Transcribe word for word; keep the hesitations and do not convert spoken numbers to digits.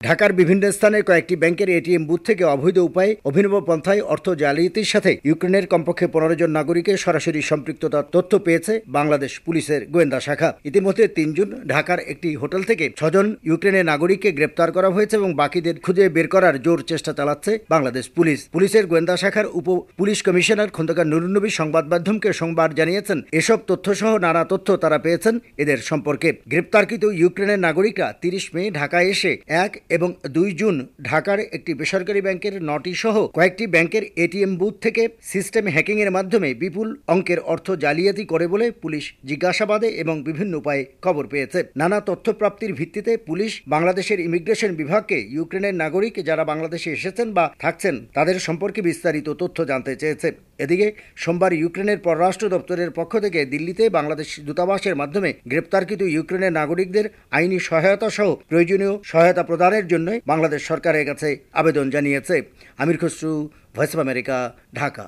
ঢাকার বিভিন্ন স্থানের কয়েকটি ব্যাংকের এটিএম বুথ থেকে অবৈধ উপায়ে অভিনব পন্থায় অর্থ জালিয়াতির সাথে ইউক্রেনের কমপক্ষে পনেরো জন নাগরিকের সরাসরি সম্পৃক্ততার তথ্য পেয়েছে বাংলাদেশ পুলিশের গোয়েন্দা শাখা। ইতিমধ্যে তিন জুন ঢাকার একটি হোটেল থেকে ছজন ইউক্রেনের নাগরিককে গ্রেপ্তার করা হয়েছে এবং বাকিদের খুঁজে বের করার জোর চেষ্টা চালাচ্ছে বাংলাদেশ পুলিশ। পুলিশের গোয়েন্দা শাখার উপ পুলিশ কমিশনার খন্দকার নুরুন নবী সংবাদ মাধ্যমকে সোমবার জানিয়েছেন, এসব তথ্যসহ নানা তথ্য তারা পেয়েছেন এদের সম্পর্কে। গ্রেপ্তারকৃত ইউক্রেনের নাগরিকরা তিরিশ মে ঢাকায় এসে এক এবং দুই জুন ঢাকার একটি বেসরকারি ব্যাংকের নটি সহ কয়েকটি ব্যাংকের এটিএম বুথ থেকে সিস্টেম হ্যাকিং এর মাধ্যমে বিপুল অঙ্কের অর্থ জালিয়াতি করে বলে পুলিশ জিজ্ঞাসাবাদে এবং বিভিন্ন উপায়ে খবর পেয়েছে। নানা তথ্য প্রাপ্তির ভিত্তিতে পুলিশ বাংলাদেশের ইমিগ্রেশন বিভাগকে ইউক্রেনের নাগরিক যারা বাংলাদেশে এসেছেন বা থাকছেন তাদের সম্পর্কে বিস্তারিত তথ্য জানতে চেয়েছে। এদিকে সোমবার ইউক্রেনের পররাষ্ট্র দপ্তরের পক্ষ থেকে দিল্লিতে বাংলাদেশ দূতাবাসের মাধ্যমে গ্রেপ্তারকৃত ইউক্রেনের নাগরিকদের আইনি সহায়তা সহ প্রয়োজনীয় সহায়তা প্রদানের জন্য বাংলাদেশ সরকারের কাছে আবেদন জানিয়েছে। Amir Khasru, Voice of America, Dhaka.